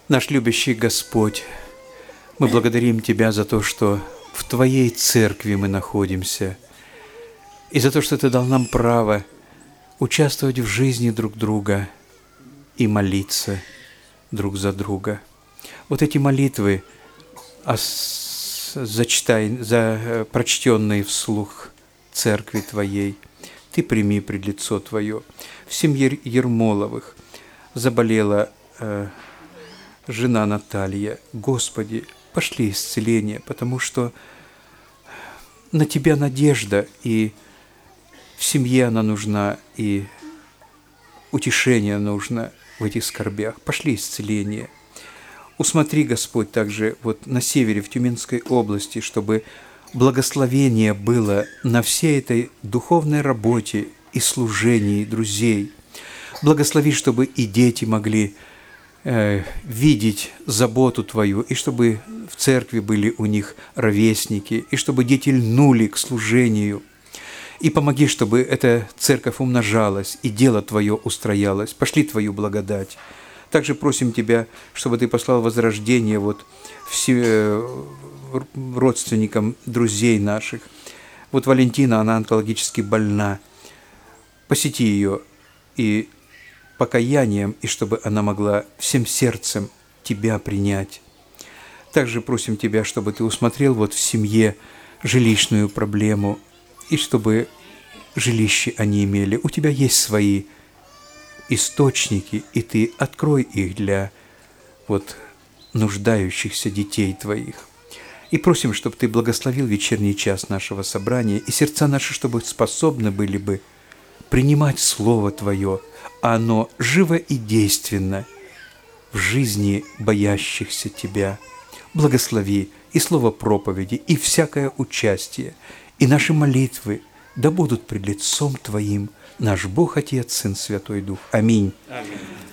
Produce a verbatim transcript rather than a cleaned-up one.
Наш любящий Господь, мы благодарим Тебя за то, что в Твоей церкви мы находимся, и за то, что Ты дал нам право участвовать в жизни друг друга и молиться друг за друга. Вот эти молитвы, зачитай, за прочтенные вслух церкви Твоей, Ты прими пред лицо Твое. В семье Ермоловых заболела э, жена Наталья. Господи, пошли исцеление, потому что на Тебя надежда, и в семье она нужна, и утешение нужно в этих скорбях. Пошли исцеление. Усмотри, Господь, также вот на севере, в Тюменской области, чтобы благословение было на всей этой духовной работе и служении друзей. Благослови, чтобы и дети могли э, видеть заботу Твою, и чтобы в церкви были у них ровесники, и чтобы дети льнули к служению. И помоги, чтобы эта церковь умножалась, и дело Твое устроялось. Пошли Твою благодать. Также просим Тебя, чтобы Ты послал возрождение вот все родственникам друзей наших. Вот Валентина, она онкологически больна. Посети ее и покаянием, и чтобы она могла всем сердцем Тебя принять. Также просим Тебя, чтобы Ты усмотрел вот в семье жилищную проблему, и чтобы жилище они имели. У Тебя есть свои источники, и Ты открой их для вот нуждающихся детей Твоих. И просим, чтобы Ты благословил вечерний час нашего собрания, и сердца наши, чтобы способны были бы принимать Слово Твое, а оно живо и действенно в жизни боящихся Тебя. Благослови и слово проповеди, и всякое участие, и наши молитвы да будут пред лицом Твоим, наш Бог, Отец, Сын, Святой Дух. Аминь. Аминь.